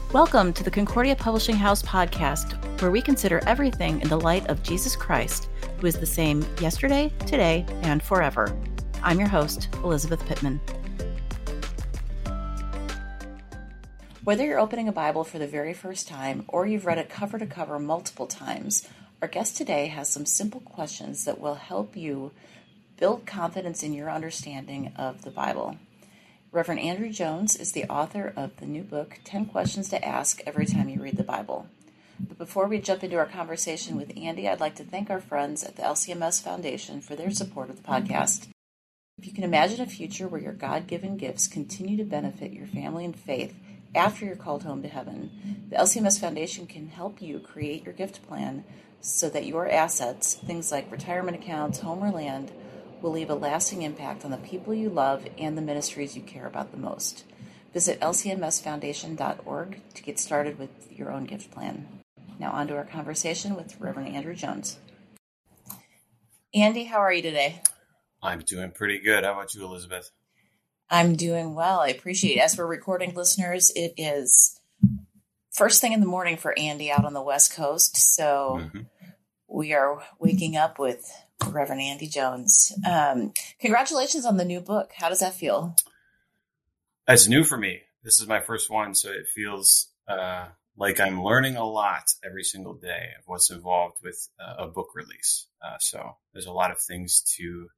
Welcome to the Concordia Publishing House podcast, where we consider everything in the light of Jesus Christ, who is the same yesterday, today, and forever. I'm your host, Elizabeth Pittman. Whether you're opening a Bible for the very first time or you've read it cover to cover multiple times, our guest today has some simple questions that will help you build confidence in your understanding of the Bible. Reverend Andrew Jones is the author of the new book, 10 Questions to Ask Every Time You Read the Bible. But before we jump into our conversation with Andy, I'd like to thank our friends at the LCMS Foundation for their support of the podcast. If you can imagine a future where your God-given gifts continue to benefit your family and faith after you're called home to heaven, the LCMS Foundation can help you create your gift plan so that your assets, things like retirement accounts, home or land, will leave a lasting impact on the people you love and the ministries you care about the most. Visit lcmsfoundation.org to get started with your own gift plan. Now on to our conversation with Reverend Andrew Jones. Andy, how are you today? I'm doing pretty good. How about you, Elizabeth? I'm doing well. I appreciate it. As we're recording, listeners, it is first thing in the morning for Andy out on the West Coast. So we are waking up with Reverend Andy Jones. Congratulations on the new book. How does that feel? It's new for me. This is my first one, so it feels like I'm learning a lot every single day of what's involved with a book release. So there's a lot of things to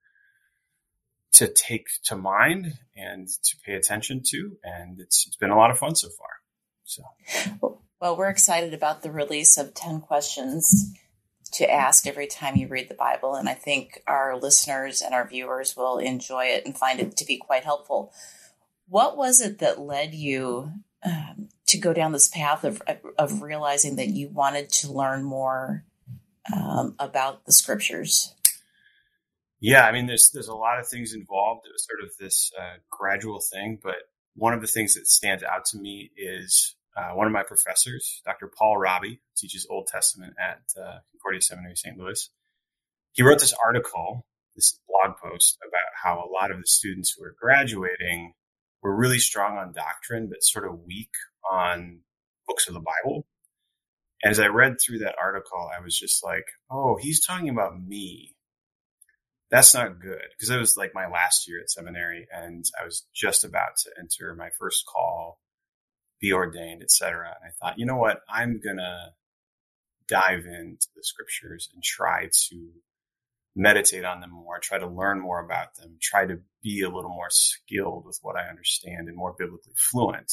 take to mind and to pay attention to, and it's been a lot of fun so far. So, well, we're excited about the release of 10 Questions to Ask Every Time You Read the Bible. And I think our listeners and our viewers will enjoy it and find it to be quite helpful. What was it that led you to go down this path of realizing that you wanted to learn more about the scriptures? Yeah, I mean, there's a lot of things involved. It was sort of this gradual thing, but one of the things that stands out to me is one of my professors, Dr. Paul Robbie, teaches Old Testament at Concordia Seminary, St. Louis. He wrote this article, this blog post about how a lot of the students who are graduating were really strong on doctrine, but sort of weak on books of the Bible. And as I read through that article, I was just like, oh, he's talking about me. That's not good. Because it was like my last year at seminary, and I was just about to enter my first call, be ordained, etc. And I thought, you know what? I'm going to dive into the scriptures and try to meditate on them more, try to learn more about them, try to be a little more skilled with what I understand and more biblically fluent.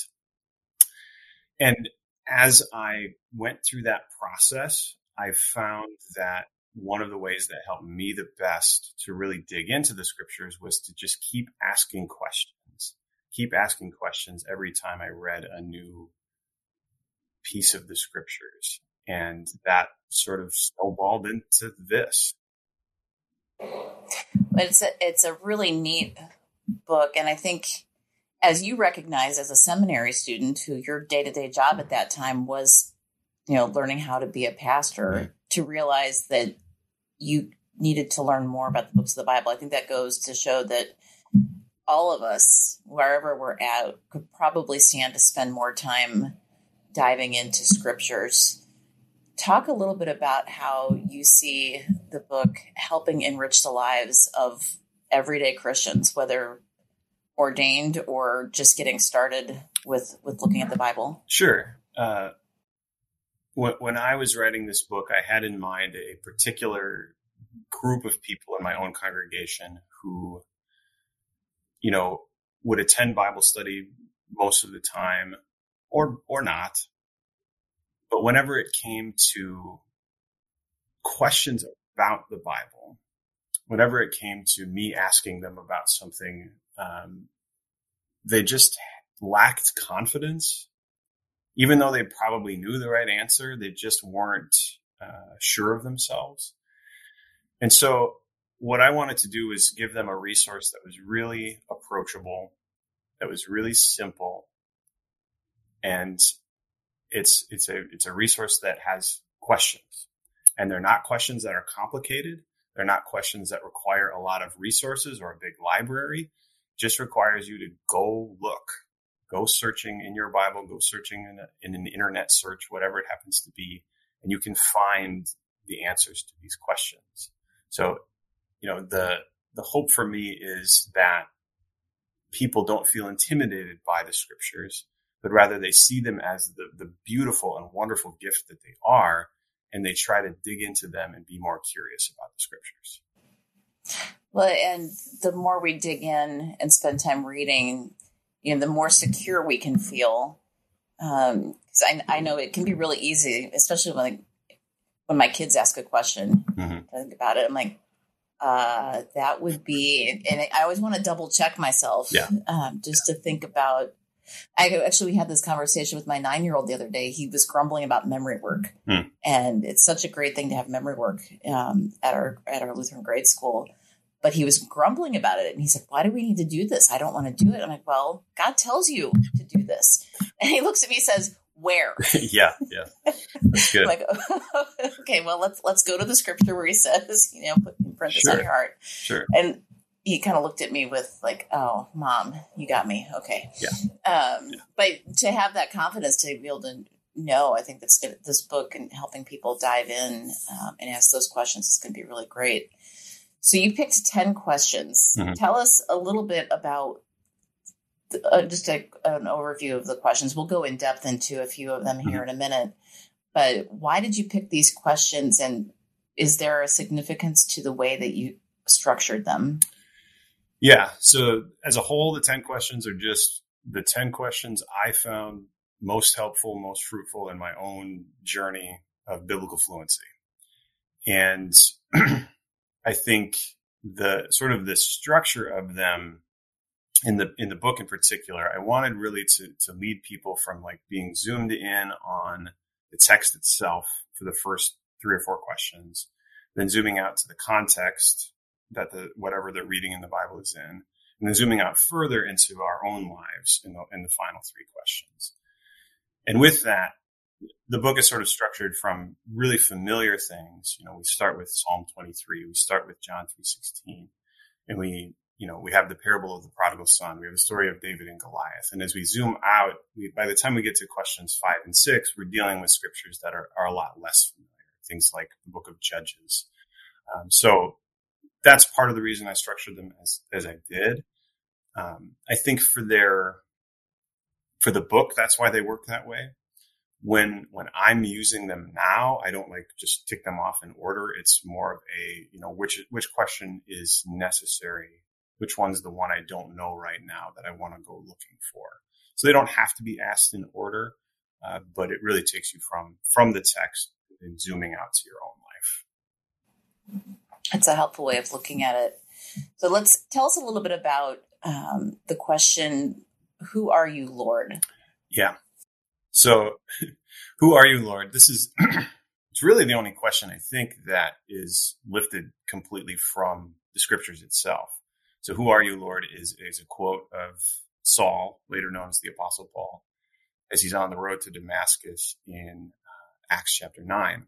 And as I went through that process, I found that one of the ways that helped me the best to really dig into the scriptures was to just keep asking questions. Keep asking questions every time I read a new piece of the scriptures. And that sort of snowballed into this. But it's a really neat book. And I think, as you recognize as a seminary student, who your day-to-day job at that time was, learning how to be a pastor, to realize that you needed to learn more about the books of the Bible. I think that goes to show that all of us, wherever we're at, could probably stand to spend more time diving into scriptures. Talk a little bit about how you see the book helping enrich the lives of everyday Christians, whether ordained or just getting started with looking at the Bible. Sure. When I was writing this book, I had in mind a particular group of people in my own congregation who would attend Bible study most of the time or not. But whenever it came to questions about the Bible, whenever it came to me asking them about something, they just lacked confidence. Even though they probably knew the right answer, they just weren't sure of themselves. And so what I wanted to do was give them a resource that was really approachable, that was really simple, and it's a resource that has questions. And they're not questions that are complicated. They're not questions that require a lot of resources or a big library. It just requires you to go look Go searching in your Bible, go searching in an internet search, whatever it happens to be, and you can find the answers to these questions. So, the hope for me is that people don't feel intimidated by the scriptures, but rather they see them as the beautiful and wonderful gift that they are, and they try to dig into them and be more curious about the scriptures. Well, and the more we dig in and spend time reading, the more secure we can feel. Because I know it can be really easy, especially when my kids ask a question. I think about it, I'm like, that would be, and I always want to double check myself, just to think about. We had this conversation with my 9-year-old the other day. He was grumbling about memory work, and it's such a great thing to have memory work at our Lutheran grade school. But he was grumbling about it, and he said, "Why do we need to do this? I don't want to do it." I'm like, "Well, God tells you to do this," and he looks at me and says, "Where?" yeah, that's good. I'm like, okay, well, let's go to the scripture where he says, print this on your heart. Sure. And he kind of looked at me with like, "Oh, Mom, you got me." Okay. Yeah. But to have that confidence to be able to know, I think that's good. This book and helping people dive in and ask those questions is going to be really great. So you picked 10 questions. Tell us a little bit about just an overview of the questions. We'll go in depth into a few of them here in a minute. But why did you pick these questions, and is there a significance to the way that you structured them? Yeah. So as a whole, the 10 questions are just the 10 questions I found most helpful, most fruitful in my own journey of biblical fluency. And I think the sort of the structure of them in the book in particular, I wanted really to lead people from like being zoomed in on the text itself for the first 3 or 4 questions, then zooming out to the context that whatever they're reading in the Bible is in, and then zooming out further into our own lives in the final 3 questions. And with that, the book is sort of structured from really familiar things. We start with Psalm 23, we start with John 3:16, and we have the parable of the prodigal son. We have the story of David and Goliath. And as we zoom out, by the time we get to questions 5 and 6, we're dealing with scriptures that are a lot less familiar, things like the book of Judges. So that's part of the reason I structured them as I did. I think for the book, that's why they work that way. When I'm using them now, I don't like just tick them off in order. It's more of a, which question is necessary, which one's the one I don't know right now that I want to go looking for. So they don't have to be asked in order, but it really takes you from the text and zooming out to your own life. It's a helpful way of looking at it. So tell us a little bit about the question, "Who are you, Lord?" Yeah. So, who are you, Lord? This is, it's really the only question I think that is lifted completely from the scriptures itself. So, who are you, Lord, is a quote of Saul, later known as the Apostle Paul, as he's on the road to Damascus in Acts chapter 9.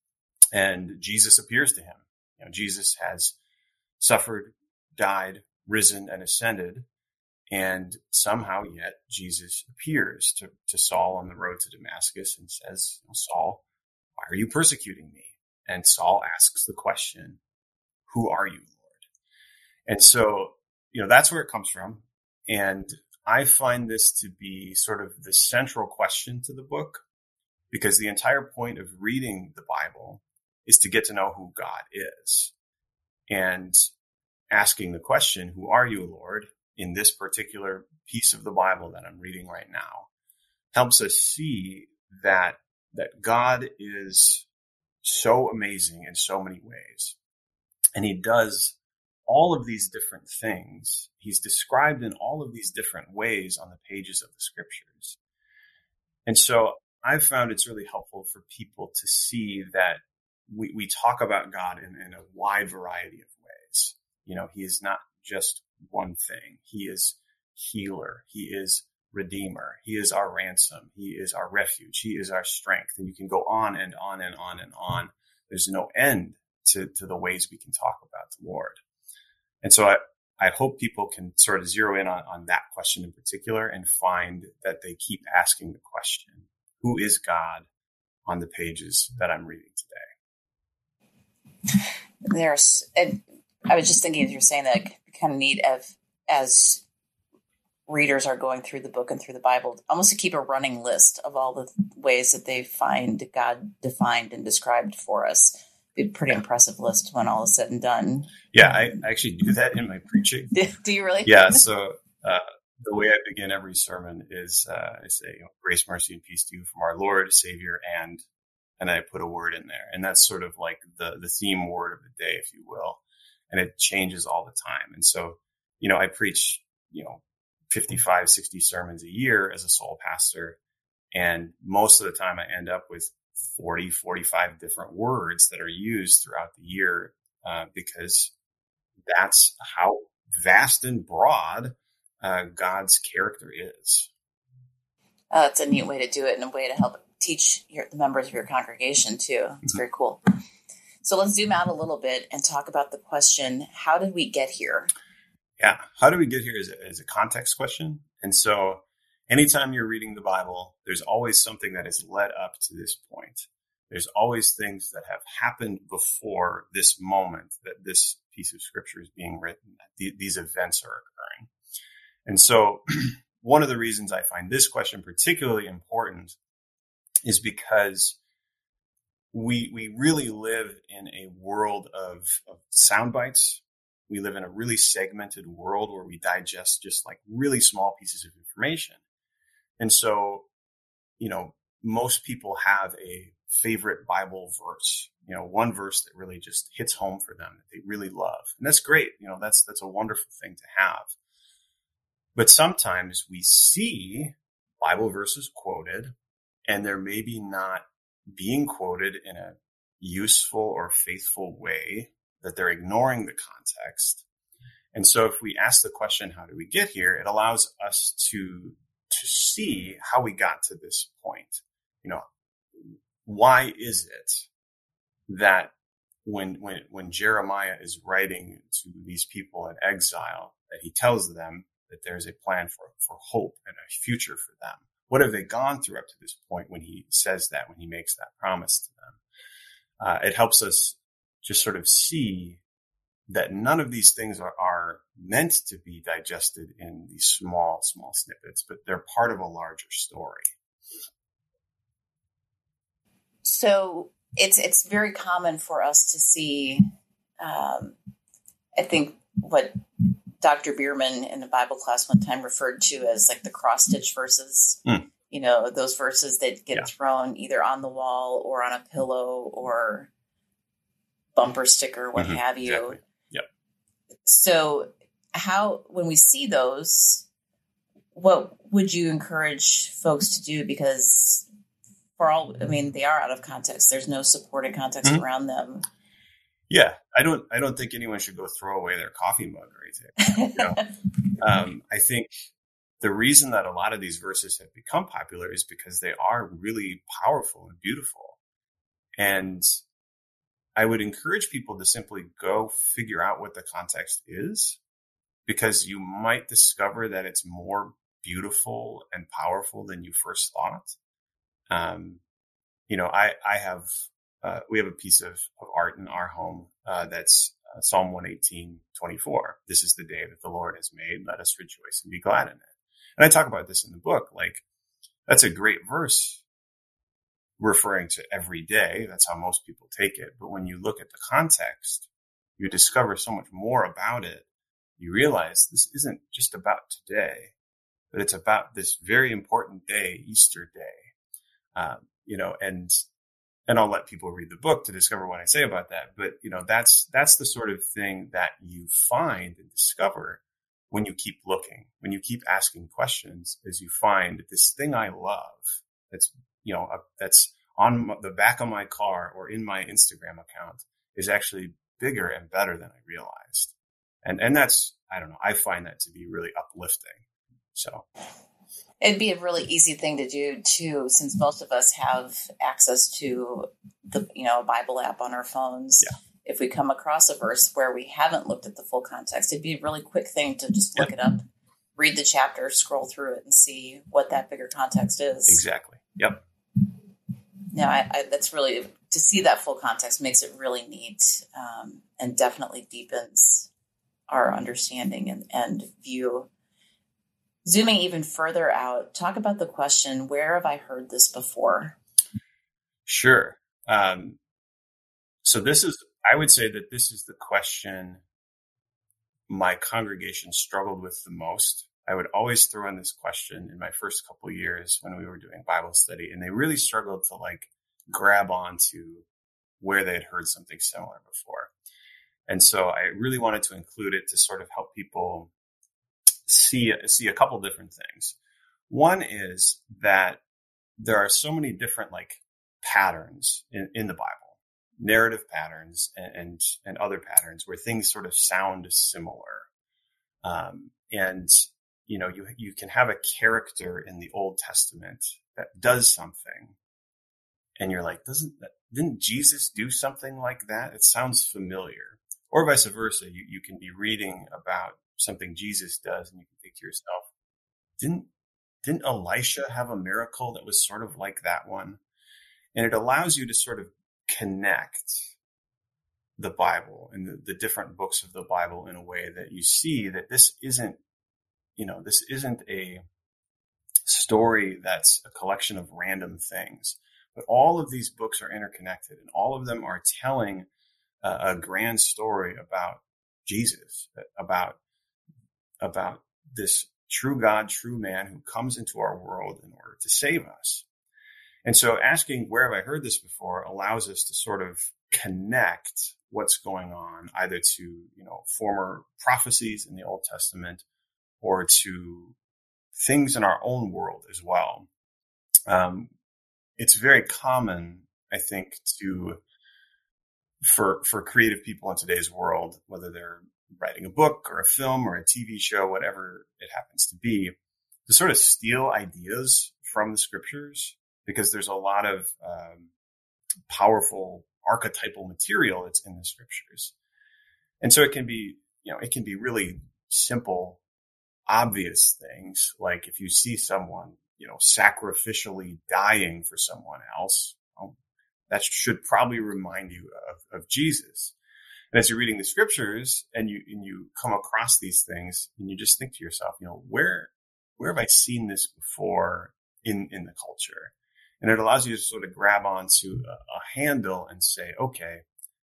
And Jesus appears to him. Jesus has suffered, died, risen, and ascended. And somehow yet Jesus appears to Saul on the road to Damascus and says, "Saul, why are you persecuting me?" And Saul asks the question, "Who are you, Lord?" And so, that's where it comes from. And I find this to be sort of the central question to the book, because the entire point of reading the Bible is to get to know who God is. And asking the question, "Who are you, Lord?" in this particular piece of the Bible that I'm reading right now, helps us see that God is so amazing in so many ways. And he does all of these different things. He's described in all of these different ways on the pages of the scriptures. And so I've found it's really helpful for people to see that we talk about God in a wide variety of ways. He is not just one thing. He is healer. He is redeemer. He is our ransom. He is our refuge. He is our strength. And you can go on and on and on and on. There's no end to the ways we can talk about the Lord. And so I hope people can sort of zero in on that question in particular and find that they keep asking the question, who is God on the pages that I'm reading today? I was just thinking, as you're saying that, kind of neat as readers are going through the book and through the Bible, almost to keep a running list of all the ways that they find God defined and described for us. Be a pretty impressive list when all is said and done. Yeah, I actually do that in my preaching. Do you really? Yeah. So the way I begin every sermon is I say, grace, mercy, and peace to you from our Lord, Savior, and I put a word in there. And that's sort of like the theme word of the day, if you will. And it changes all the time. And so, I preach, 55, 60 sermons a year as a sole pastor. And most of the time I end up with 40, 45 different words that are used throughout the year, because that's how vast and broad God's character is. That's a neat way to do it, and a way to help teach the members of your congregation too. It's very cool. So let's zoom out a little bit and talk about the question, how did we get here? Yeah. How do we get here is a context question. And so anytime you're reading the Bible, there's always something that has led up to this point. There's always things that have happened before this moment that this piece of scripture is being written. These events are occurring. And so one of the reasons I find this question particularly important is because we really live in a world of sound bites. We live in a really segmented world where we digest just like really small pieces of information. And so, most people have a favorite Bible verse, one verse that really just hits home for them that they really love. And that's great. That's a wonderful thing to have. But sometimes we see Bible verses quoted, and they're maybe not being quoted in a useful or faithful way, that they're ignoring the context. And so if we ask the question, how do we get here? It allows us to see how we got to this point. Why is it that when Jeremiah is writing to these people in exile, that he tells them that there's a plan for hope and a future for them? What have they gone through up to this point when he says that, when he makes that promise to them? It helps us just sort of see that none of these things are meant to be digested in these small snippets, but they're part of a larger story. So it's very common for us to see, I think what Dr. Bierman in the Bible class one time referred to as like the cross-stitch verses, those verses that get thrown either on the wall or on a pillow or bumper sticker, what have you. Exactly. Yep. So when we see those, what would you encourage folks to do? Because they are out of context. There's no supported context around them. Yeah. I don't think anyone should go throw away their coffee mug or anything. I think the reason that a lot of these verses have become popular is because they are really powerful and beautiful. And I would encourage people to simply go figure out what the context is, because you might discover that it's more beautiful and powerful than you first thought. We have a piece of art in our home that's Psalm 118:24. This is the day that the Lord has made. Let us rejoice and be glad in it. And I talk about this in the book. Like, that's a great verse referring to every day. That's how most people take it. But when you look at the context, you discover so much more about it. You realize this isn't just about today, but it's about this very important day, Easter Day. And I'll let people read the book to discover what I say about that. But, that's the sort of thing that you find and discover when you keep looking, when you keep asking questions, as you find this thing I love that's on the back of my car or in my Instagram account is actually bigger and better than I realized. And that's, I don't know, I find that to be really uplifting. So it'd be a really easy thing to do too, since most of us have access to the, a Bible app on our phones. Yeah. if we come across a verse where we haven't looked at the full context, it'd be a really quick thing to just look it up, read the chapter, scroll through it, and see what that bigger context is. Exactly. Yep. No, I that's really, to see that full context makes it really neat, and definitely deepens our understanding and view. Zooming even further out, talk about the question, where have I heard this before? Sure. So I would say that this is the question my congregation struggled with the most. I would always throw in this question in my first couple of years when we were doing Bible study, and they really struggled to grab onto where they had heard something similar before. And so I really wanted to include it to sort of help people see a couple different things. One is that there are so many different patterns in the Bible, narrative patterns and other patterns where things sort of sound similar. And you can have a character in the Old Testament that does something, and you're like, didn't Jesus do something like that? It sounds familiar. Or vice versa. You can be reading about something Jesus does, and you can think to yourself, didn't Elisha have a miracle that was sort of like that one? And it allows you to sort of connect the Bible and the different books of the Bible in a way that you see that this isn't a story that's a collection of random things, but all of these books are interconnected, and all of them are telling a grand story about Jesus, about this true God, true man who comes into our world in order to save us. And so asking, where have I heard this before, allows us to sort of connect what's going on either to, former prophecies in the Old Testament or to things in our own world as well. It's very common, I think, for creative people in today's world, whether they're writing a book or a film or a TV show, whatever it happens to be, to sort of steal ideas from the scriptures, because there's a lot of powerful archetypal material that's in the scriptures. And so it can be really simple, obvious things. Like if you see someone, sacrificially dying for someone else, that should probably remind you of Jesus. And as you're reading the scriptures and you come across these things, and you just think to yourself, where have I seen this before in the culture? And it allows you to sort of grab onto a handle and say, okay,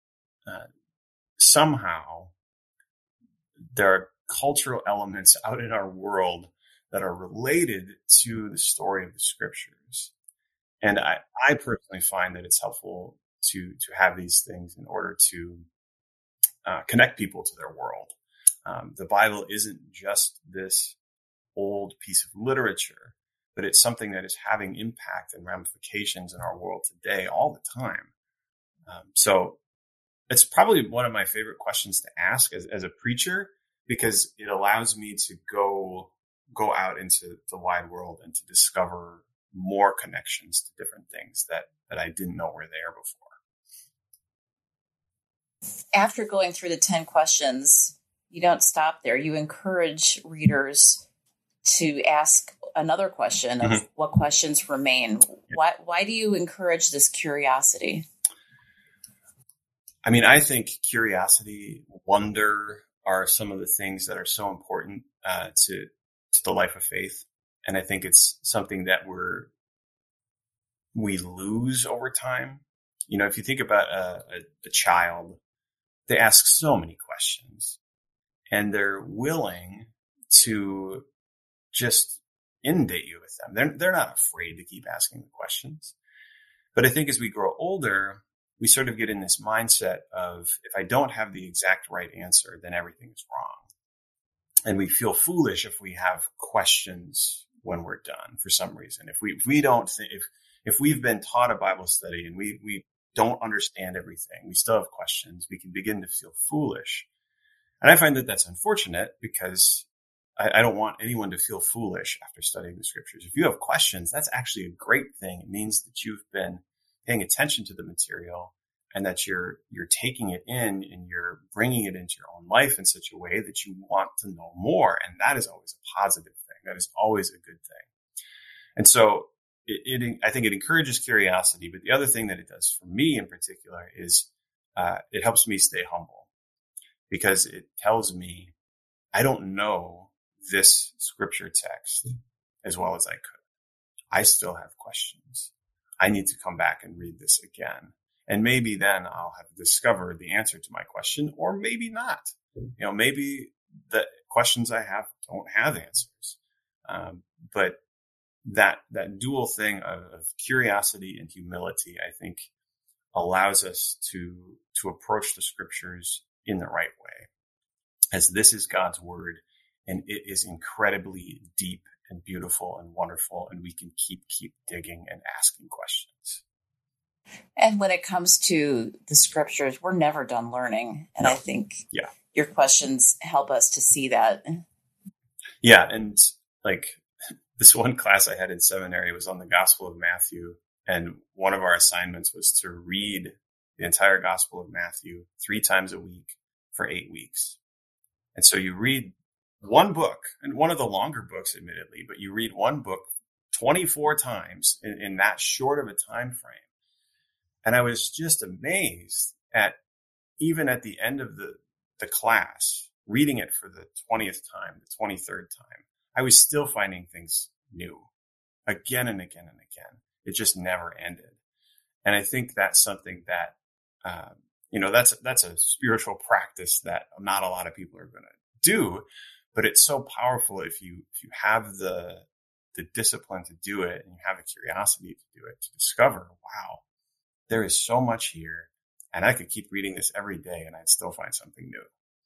somehow there are cultural elements out in our world that are related to the story of the scriptures. And I personally find that it's helpful to have these things in order to connect people to their world. The Bible isn't just this old piece of literature, but it's something that is having impact and ramifications in our world today all the time. So it's probably one of my favorite questions to ask as a preacher, because it allows me to go out into the wide world and to discover more connections to different things that I didn't know were there before. After going through the 10 questions, you don't stop there. You encourage readers to ask another question of what questions remain. Why do you encourage this curiosity? I mean, I think curiosity, wonder are some of the things that are so important to the life of faith. And I think it's something that we lose over time. If you think about a child, they ask so many questions, and they're willing to just inundate you with them. They're not afraid to keep asking the questions. But I think as we grow older, we sort of get in this mindset of, if I don't have the exact right answer, then everything is wrong. And we feel foolish if we have questions when we're done for some reason. If we've been taught a Bible study and we don't understand everything, we still have questions, we can begin to feel foolish. And I find that that's unfortunate, because I don't want anyone to feel foolish after studying the scriptures. If you have questions, that's actually a great thing. It means that you've been paying attention to the material and that you're taking it in and you're bringing it into your own life in such a way that you want to know more. And that is always a positive thing. That is always a good thing. And so I think it encourages curiosity. But the other thing that it does for me in particular is it helps me stay humble, because it tells me I don't know this scripture text as well as I could. I still have questions. I need to come back and read this again. And maybe then I'll have discovered the answer to my question, or maybe not. Maybe the questions I have don't have answers. But that dual thing of curiosity and humility, I think, allows us to approach the scriptures in the right way, as this is God's word, and it is incredibly deep and beautiful and wonderful, and we can keep digging and asking questions. And when it comes to the scriptures, we're never done learning. And I think your questions help us to see that. Yeah. And like this one class I had in seminary was on the Gospel of Matthew. And one of our assignments was to read the entire Gospel of Matthew 3 times a week for 8 weeks. And so you read one book, and one of the longer books, admittedly, but you read one book 24 times in that short of a time frame. And I was just amazed at, even at the end of the class, reading it for the 20th time, the 23rd time, I was still finding things new again and again and again. It just never ended. And I think that's something that, that's a spiritual practice that not a lot of people are going to do, but it's so powerful if you have the discipline to do it, and you have the curiosity to do it, to discover, wow, there is so much here, and I could keep reading this every day and I'd still find something new.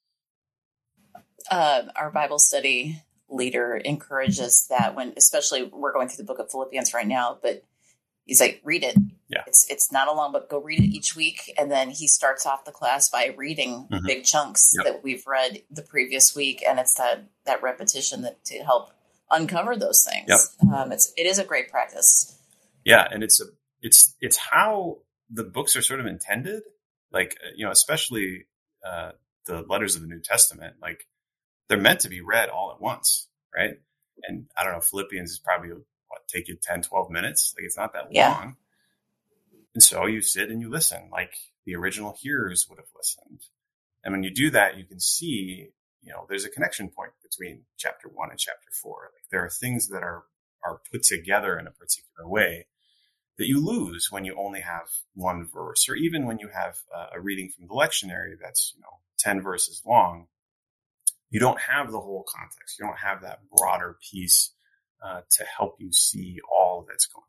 Our Bible study leader encourages that, when, especially, we're going through the book of Philippians right now, but he's like, read it. Yeah. It's not a long book. Go read it each week. And then he starts off the class by reading big chunks that we've read the previous week. And it's that repetition that to help uncover those things. Yep. It is a great practice. Yeah. And it's how the books are sort of intended, like, especially the letters of the New Testament, like they're meant to be read all at once. Right. And I don't know, Philippians is probably take you 10, 12 minutes. Like, it's not that long. And so you sit and you listen like the original hearers would have listened. And when you do that, you can see, there's a connection point between chapter 1 and chapter 4. Like, there are things that are put together in a particular way that you lose when you only have one verse, or even when you have a reading from the lectionary that's, 10 verses long. You don't have the whole context. You don't have that broader piece to help you see all that's going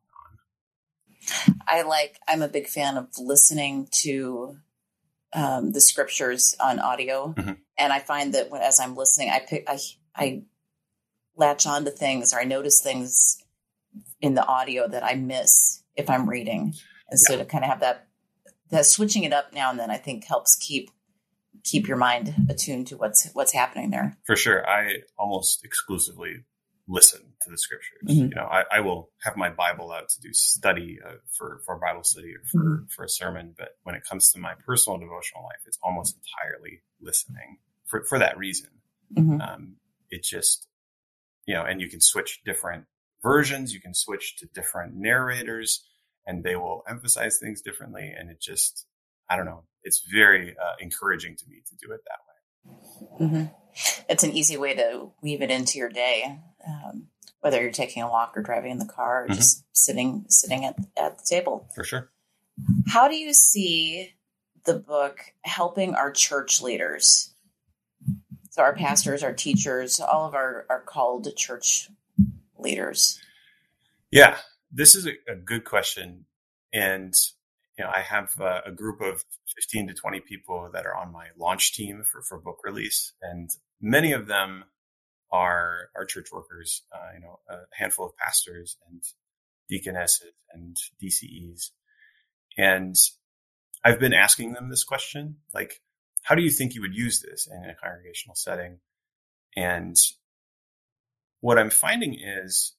on. I'm a big fan of listening to the scriptures on audio. And I find that as I'm listening, I latch on to things, or I notice things in the audio that I miss if I'm reading. And so to kind of have that switching it up now and then, I think helps keep your mind attuned to what's happening there. For sure. I almost exclusively listen to the scriptures. I will have my Bible out to do study for Bible study or for a sermon. But when it comes to my personal devotional life, it's almost entirely listening for that reason. It just, and you can switch different versions. You can switch to different narrators, and they will emphasize things differently. And it just, I don't know, it's very encouraging to me to do it that way. It's an easy way to weave it into your day, whether you're taking a walk or driving in the car, or just sitting at the table. For sure. How do you see the book helping our church leaders? So our pastors, our teachers, all of our called church leaders. Yeah, this is a good question. And, I have a group of 15 to 20 people that are on my launch team for book release. And many of them are church workers, a handful of pastors and deaconesses and DCEs. And I've been asking them this question, like, how do you think you would use this in a congregational setting? And what I'm finding is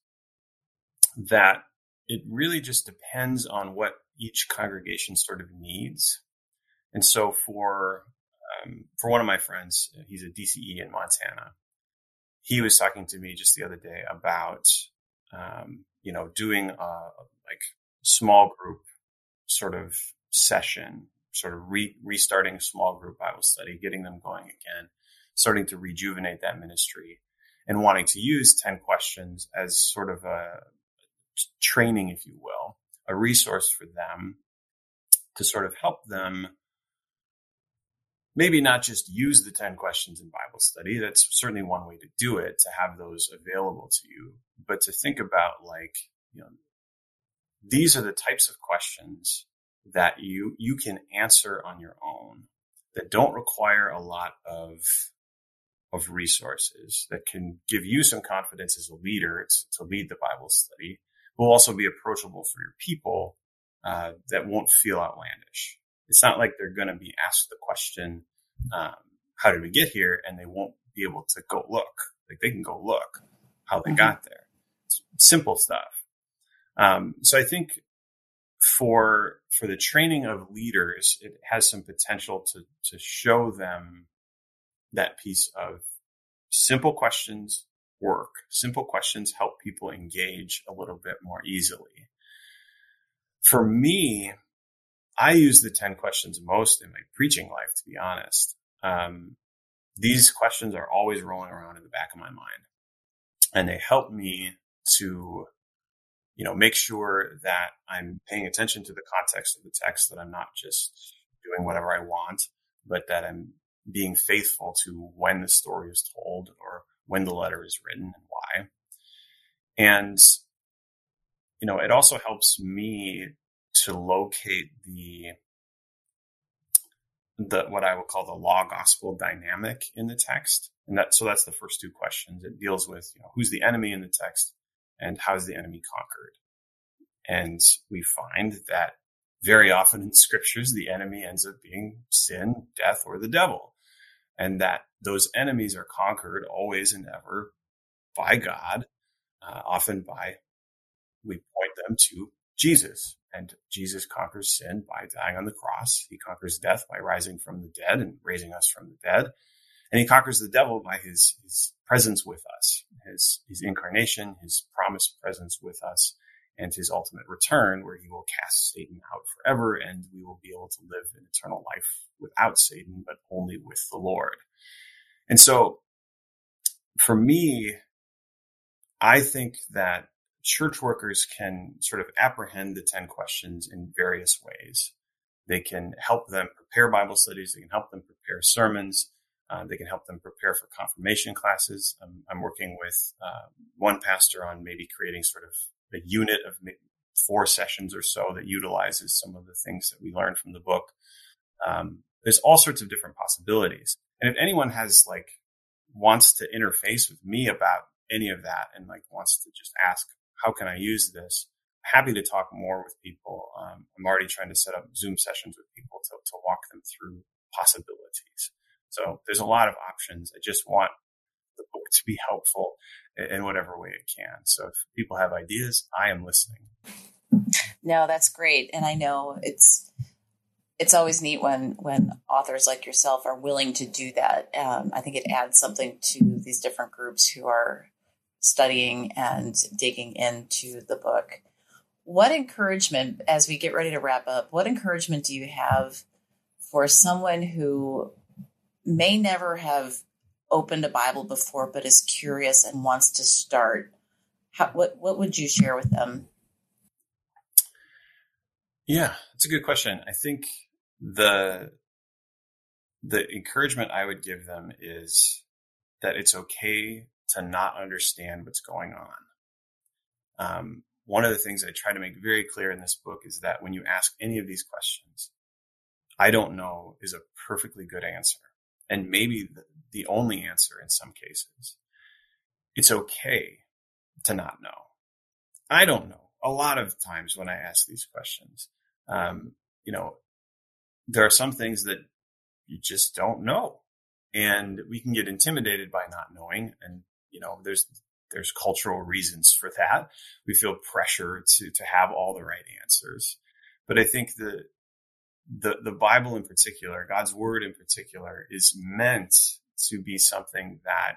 that it really just depends on what each congregation sort of needs. And so for one of my friends, he's a DCE in Montana. He was talking to me just the other day about, doing a like small group sort of session, sort of restarting small group Bible study, getting them going again, starting to rejuvenate that ministry, and wanting to use 10 questions as sort of a training, if you will, a resource for them to sort of help them maybe not just use the 10 questions in Bible study. That's certainly one way to do it, to have those available to you, but to think about these are the types of questions that you can answer on your own, that don't require a lot of resources, that can give you some confidence as a leader to lead the Bible study, will also be approachable for your people, that won't feel outlandish. It's not like they're going to be asked the question, how did we get here? And they won't be able to go look. Like, they can go look how they got there. It's simple stuff. So I think for the training of leaders, it has some potential to show them that piece of simple questions work. Simple questions help people engage a little bit more easily. For me, I use the 10 questions most in my preaching life, to be honest. These questions are always rolling around in the back of my mind, and they help me to, make sure that I'm paying attention to the context of the text, that I'm not just doing whatever I want, but that I'm being faithful to when the story is told or when the letter is written and why. And, it also helps me to locate the what I would call the law gospel dynamic in the text. And that's the first two questions. It deals with, who's the enemy in the text and how's the enemy conquered? And we find that very often in scriptures, the enemy ends up being sin, death, or the devil. And that those enemies are conquered always and ever by God, often we point them to Jesus. And Jesus conquers sin by dying on the cross. He conquers death by rising from the dead and raising us from the dead. And he conquers the devil by his presence with us, his incarnation, his promised presence with us, and his ultimate return, where he will cast Satan out forever, and we will be able to live an eternal life without Satan, but only with the Lord. And so for me, I think that church workers can sort of apprehend the 10 questions in various ways. They can help them prepare Bible studies. They can help them prepare sermons. They can help them prepare for confirmation classes. I'm working with one pastor on maybe creating sort of a unit of 4 sessions or so that utilizes some of the things that we learned from the book. There's all sorts of different possibilities. And if anyone wants to interface with me about any of that and wants to just ask, how can I use this? I'm happy to talk more with people. I'm already trying to set up Zoom sessions with people to walk them through possibilities. So there's a lot of options. I just want the book to be helpful in whatever way it can. So if people have ideas, I am listening. No, that's great. And I know it's always neat when authors like yourself are willing to do that. I think it adds something to these different groups who are studying and digging into the book. What encouragement, as we get ready to wrap up, what encouragement do you have for someone who may never have opened a Bible before, but is curious and wants to start? What would you share with them? Yeah, that's a good question. I think the encouragement I would give them is that it's okay to not understand what's going on. One of the things I try to make very clear in this book is that when you ask any of these questions, I don't know is a perfectly good answer, and maybe the only answer in some cases. It's okay to not know. I don't know. A lot of times when I ask these questions, there are some things that you just don't know, and we can get intimidated by not knowing. And, there's cultural reasons for that. We feel pressure to have all the right answers. But I think the Bible in particular, God's word in particular, is meant to be something that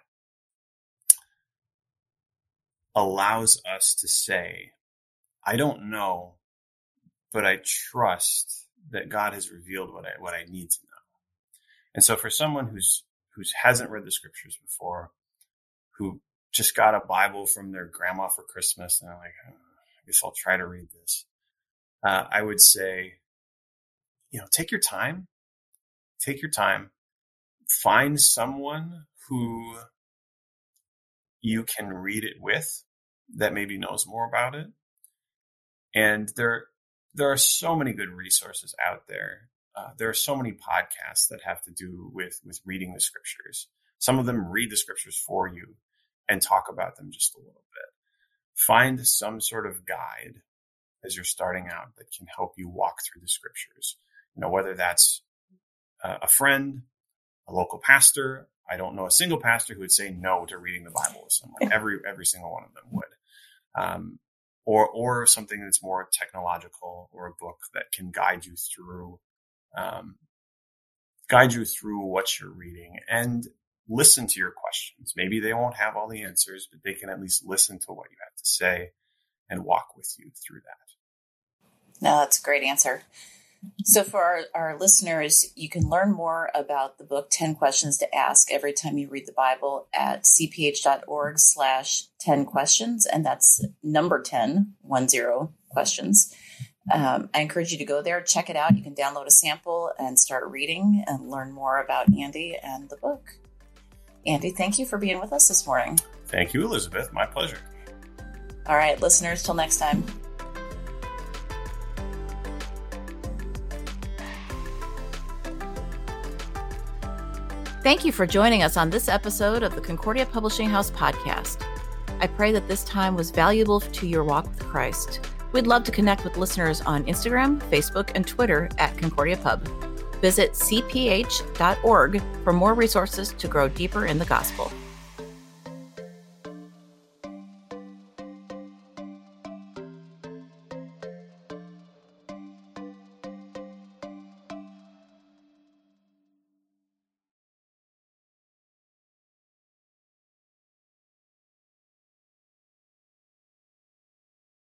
allows us to say, I don't know, but I trust that God has revealed what I need to know. And so for someone who hasn't read the scriptures before, who just got a Bible from their grandma for Christmas, and they're like, I guess I'll try to read this. I would say, take your time. Take your time. Find someone who you can read it with that maybe knows more about it. And there are so many good resources out there. There are so many podcasts that have to do with reading the scriptures. Some of them read the scriptures for you and talk about them just a little bit. Find some sort of guide as you're starting out that can help you walk through the scriptures. Whether that's a friend, a local pastor. I don't know a single pastor who would say no to reading the Bible with someone. Every single one of them would. Or something that's more technological, or a book that can guide you through what you're reading and listen to your questions. Maybe they won't have all the answers, but they can at least listen to what you have to say and walk with you through that. No, that's a great answer. So for our listeners, you can learn more about the book 10 Questions to Ask Every Time You Read the Bible at cph.org/10 questions. And that's number 10 questions. I encourage you to go there, check it out. You can download a sample and start reading and learn more about Andy and the book. Andy, thank you for being with us this morning. Thank you, Elizabeth. My pleasure. All right, listeners, till next time. Thank you for joining us on this episode of the Concordia Publishing House podcast. I pray that this time was valuable to your walk with Christ. We'd love to connect with listeners on Instagram, Facebook, and Twitter at Concordia Pub. Visit cph.org for more resources to grow deeper in the gospel.